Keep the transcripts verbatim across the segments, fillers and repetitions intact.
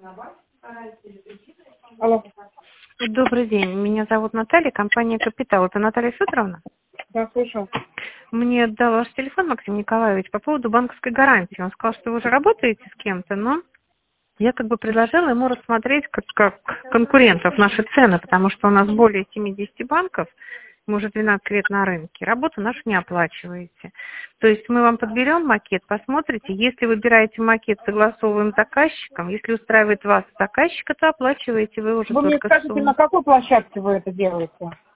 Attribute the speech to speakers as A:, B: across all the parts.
A: Алло.
B: Добрый день, меня зовут Наталья, компания «Капитал». Это Наталья Федоровна?
A: Да, слушаю.
B: Мне дал ваш телефон Максим Николаевич по поводу банковской гарантии. Он сказал, что вы уже работаете с кем-то, но я как бы предложила ему рассмотреть как, как конкурентов наши цены, потому что у нас более семидесяти банков, мы уже двенадцать лет на рынке, работу нашу не оплачиваете. То есть мы вам подберем макет, посмотрите, если выбираете макет, согласовываем с заказчиком, если устраивает вас заказчика, то оплачиваете вы уже
A: Вы мне
B: только
A: скажете,
B: сумму.
A: на какой площадке вы это делаете?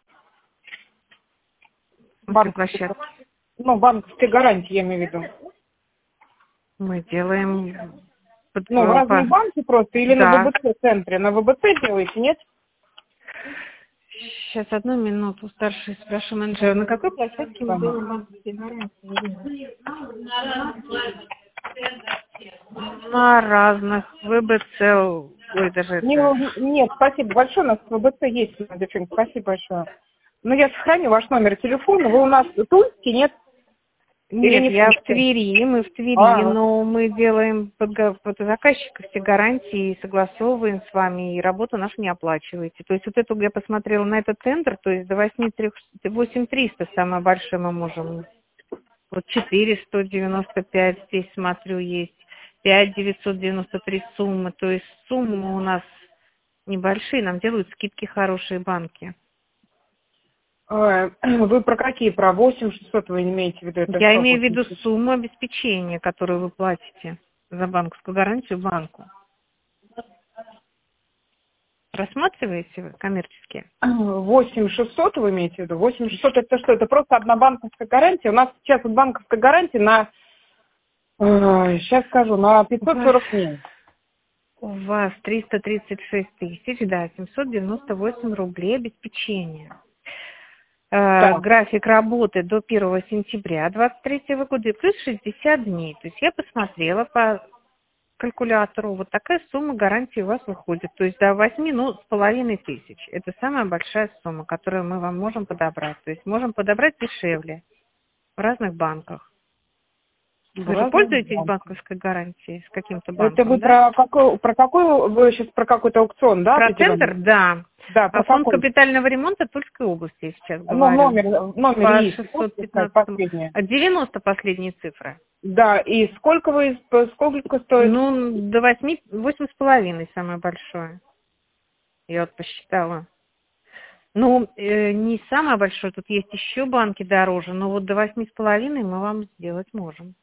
B: Банковской
A: Банковской, ну, банковской гарантии, я имею в виду.
B: Мы делаем... под-
A: Ну, разные
B: по-
A: банки просто или на
B: Да.
A: ВБЦ-центре? На ВБЦ делаете, нет?
B: Сейчас, одну минуту, старший спрашиваю менеджера. На какой площадке мы
A: Ага.
B: делаем банковские гарантии? На разных. ВБЦ, ой, даже
A: Не,
B: это...
A: нет, спасибо большое, у нас ВБЦ есть, девчонка, спасибо большое. Ну, я сохраню ваш номер телефона, вы у нас в Тульске, нет? Или
B: Нет,
A: не в
B: я в
A: Тульске?
B: Твери, мы в Твери,
A: А,
B: но мы делаем под, га- под заказчика все гарантии, согласовываем с вами, и работу нашу не оплачиваете. То есть вот эту, я посмотрела на этот тендер, то есть до восемь триста самое большое мы можем. Вот четыре сто девяносто пять здесь, смотрю, есть, пять девятьсот девяносто три суммы, то есть суммы у нас небольшие, нам делают скидки хорошие банки.
A: э, вы про какие? Про восемь шестьсот вы имеете в виду? Это
B: Я
A: что?
B: имею в
A: восемь
B: виду
A: шестьсот?
B: сумму обеспечения, которую вы платите за банковскую гарантию банку. Рассматриваете вы коммерческие?
A: восемь шестьсот вы имеете в виду? восемь шестьсот это что? Это просто одна банковская гарантия. У нас сейчас вот банковская гарантия на, э, сейчас скажу, на
B: У
A: пятьсот
B: вас,
A: сорок дней.
B: у вас триста тридцать шесть тысяч, да, семьсот девяносто восемь рублей обеспечения. Э,
A: Так.
B: график работы до первого сентября двадцать третьего года и плюс шестьдесят дней. То есть я посмотрела по калькулятору, вот такая сумма гарантии у вас выходит. То есть до восьми, ну, с половиной тысяч. Это самая большая сумма, которую мы вам можем подобрать. То есть можем подобрать дешевле в разных банках.
A: В
B: Вы же
A: разных
B: пользуетесь
A: банках.
B: банковской гарантией с каким-то
A: Это вы
B: банком, да?
A: про какой, про какой, вы сейчас про какой-то аукцион, да,
B: Про центр,
A: определенный?
B: да.
A: Да,
B: А
A: про
B: фонд
A: какой?
B: капитального ремонта Тульской области, я сейчас
A: Ну,
B: говорю.
A: номер, номер
B: По
A: есть,
B: шестьсот
A: можете сказать,
B: пятнадцатому.
A: последнее?
B: А девяносто последние цифры.
A: Да, и сколько вы, сколько стоит?
B: Ну, до восьми, восемь с половиной самое большое. Я вот посчитала. Ну, э, не самое большое, тут есть еще банки дороже, но вот до восьми с половиной мы вам сделать можем.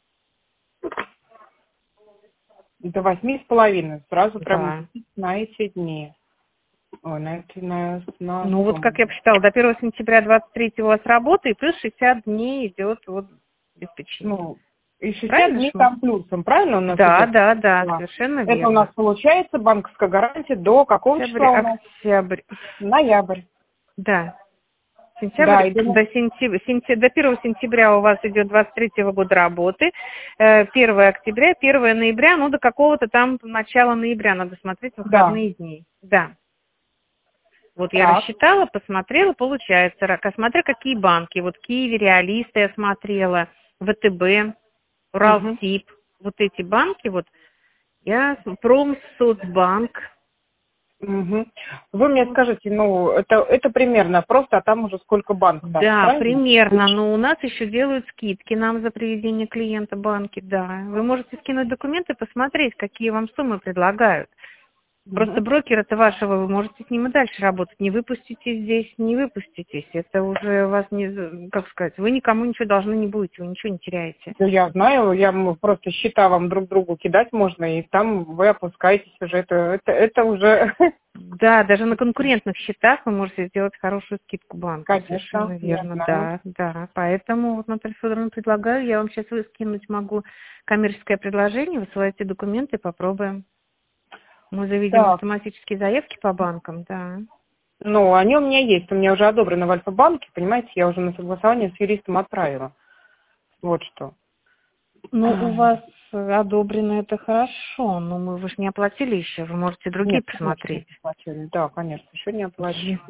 A: До восьми с половиной, сразу прям
B: Да.
A: на эти дни. Ой, на эти, на, на
B: Ну, вот
A: сумму.
B: как я посчитала, до первого сентября двадцать третьего у вас работа, и плюс шестьдесят дней идет вот обеспечение.
A: Ну, и шестьдесят
B: Правильно ж
A: дней
B: мы?
A: там плюсом, правильно у нас
B: Да,
A: идет?
B: да, да,
A: Да.
B: совершенно
A: Это у нас
B: верно.
A: получается банковская гарантия до какого
B: Октябрь,
A: числа у нас?
B: октябрь,
A: Ноябрь.
B: да. Сентябрь,
A: Да, и до,
B: до, сентября, сентя- до первого сентября у вас идет двадцать третьего года работы, э, первого октября, первого ноября, ну до какого-то там начала ноября надо смотреть
A: да,
B: выходные дни. Да. Вот я
A: так.
B: рассчитала, посмотрела, получается, ра- смотря какие банки, вот Киви, Реалиста я смотрела, ВТБ,
A: Угу.
B: Уралсиб, вот эти банки, вот я, Промсоцбанк,
A: Угу. Вы мне скажите, ну, это, это примерно просто, а там уже сколько банк даст,
B: да,
A: правильно?
B: примерно, но у нас еще делают скидки нам за приведение клиента банки, да. Вы можете скинуть документы, посмотреть, какие вам суммы предлагают. Просто
A: Угу.
B: брокера-то вашего, вы можете с ним и дальше работать. Не выпустите здесь, не выпуститесь. Это уже вас не, как сказать, вы никому ничего должны не будете, вы ничего не теряете.
A: Да я знаю, я м, просто счета вам друг другу кидать можно, и там вы опускаетесь уже, это, это, это уже,
B: Да, даже на конкурентных счетах вы можете сделать хорошую скидку банку.
A: конечно,
B: Совершенно
A: я
B: верно,
A: знаю.
B: да, да. Поэтому, вот, Наталья Федоровна, предлагаю, я вам сейчас скинуть могу коммерческое предложение, высылайте документы, попробуем. Мы заведем
A: Так,
B: автоматические заявки по банкам, да.
A: ну, они у меня есть, у меня уже одобрены в Альфа-банке, понимаете, я уже на согласование с юристом отправила. Вот что.
B: Ну, у вас одобрено это хорошо, но мы вы же не оплатили еще, вы можете другие
A: Нет, конечно, не
B: посмотреть.
A: оплачивали. Да, конечно, еще не
B: Е-
A: оплачивали.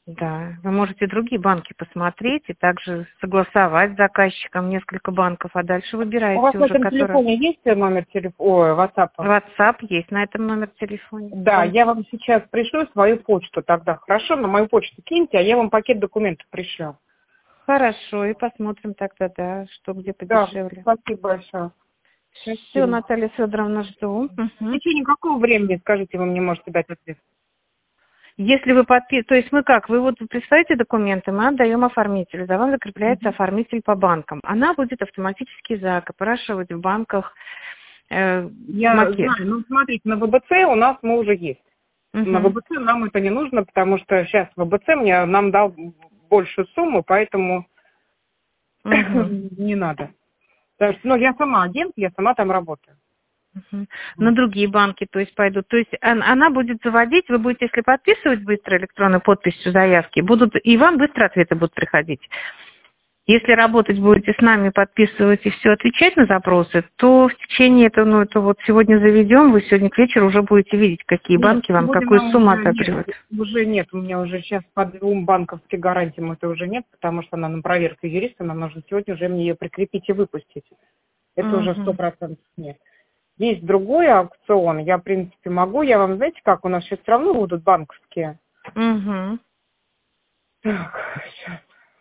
B: Да, вы можете другие банки посмотреть и также согласовать с заказчиком несколько банков, а дальше выбираете
A: У вас
B: уже,
A: на этом
B: который...
A: телефоне есть номер телефона, WhatsApp?
B: WhatsApp есть на этом номер телефона.
A: Да, я вам сейчас пришлю свою почту тогда. Хорошо, на мою почту киньте, а я вам пакет документов пришлю.
B: Хорошо, и посмотрим тогда, да, что где
A: Да,
B: подешевле.
A: спасибо большое.
B: Все, Наталья Федоровна, жду.
A: В
B: Угу.
A: течение какого времени, скажите, вы мне можете дать ответ?
B: Если вы подписываете, то есть мы как, вы вот присылаете документы, мы отдаем оформителю, за вами закрепляется оформитель по банкам. Она будет автоматически запрашивать в банках э,
A: Я
B: макет.
A: знаю, ну смотрите, на ВБЦ у нас мы уже есть.
B: Угу.
A: На ВБЦ нам это не нужно, потому что сейчас ВБЦ мне нам дал большую сумму, поэтому
B: Угу.
A: не надо. Потому что, ну, я сама агент, я сама там работаю.
B: Угу. На другие банки, то есть пойдут. То есть она будет заводить, вы будете, если подписывать быстро электронной подписью заявки, будут и вам быстро ответы будут приходить. Если работать будете с нами, подписывать и все отвечать на запросы, то в течение этого, ну, это вот сегодня заведем, вы сегодня к вечеру уже будете видеть, какие
A: Нет,
B: банки вам какую сумму отыгрывают.
A: Уже нет, у меня уже сейчас по двум банковским гарантиям это уже нет, потому что она на проверку юриста, нам нужно сегодня уже мне ее прикрепить и выпустить. Это
B: Угу.
A: уже сто процентов нет. Есть другой аукцион, я, в принципе, могу, я вам, знаете, как у нас сейчас все равно будут банковские.
B: Угу.
A: Так, сейчас.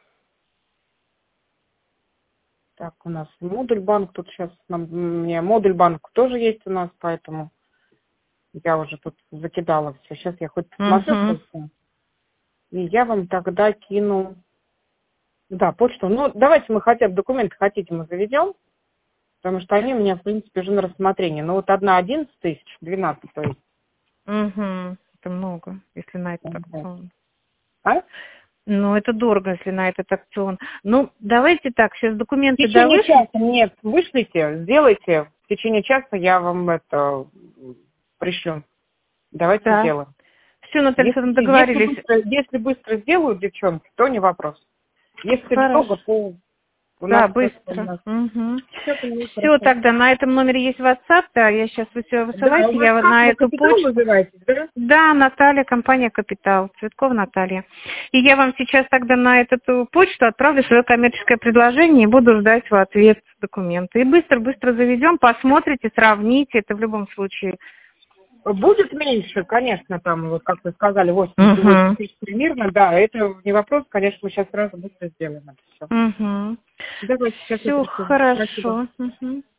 A: Так, у нас модуль банк, тут сейчас нам, у меня модуль банк тоже есть у нас, поэтому я уже тут закидала все. Сейчас я хоть посмотрю
B: Угу.
A: просто, и я вам тогда кину, да, почту. Ну, давайте мы хотя бы документы хотите, мы заведем, потому что они у меня, в принципе, уже на рассмотрении. Ну, вот одна одиннадцать тысяч, двенадцать, то есть.
B: Угу. Это много, если на этот акцион.
A: А?
B: Ну, это дорого, если на этот акцион. Ну, давайте так, сейчас
A: В
B: документы
A: течение
B: довышли.
A: часа нет, вышлите, сделайте. В течение часа я вам это пришлю. Давайте
B: Да.
A: сделаем.
B: Все, Наталья
A: Если,
B: Федоровна, договорились.
A: если, быстро, если быстро сделают девчонки, то не вопрос. Если
B: Хорошо.
A: долго, то у
B: Да,
A: нас
B: быстро. Угу.
A: Все,
B: Все, тогда на этом номере есть WhatsApp, да, я сейчас вы все высылайте,
A: да,
B: я
A: как
B: на
A: вы
B: эту
A: Капитал
B: почту.
A: называетесь, да?
B: Да, Наталья, компания Капитал, Цветкова Наталья. И я вам сейчас тогда на эту почту отправлю свое коммерческое предложение и буду ждать в ответ документы. И быстро-быстро заведем, посмотрите, сравните, это в любом случае.
A: Будет меньше, конечно, там, вот как вы сказали, восемьдесят тысяч примерно, да, это не вопрос, конечно, мы сейчас сразу быстро сделаем это все.
B: Угу.
A: Давайте сейчас
B: Все
A: это всё.
B: хорошо.
A: Спасибо.
B: Угу.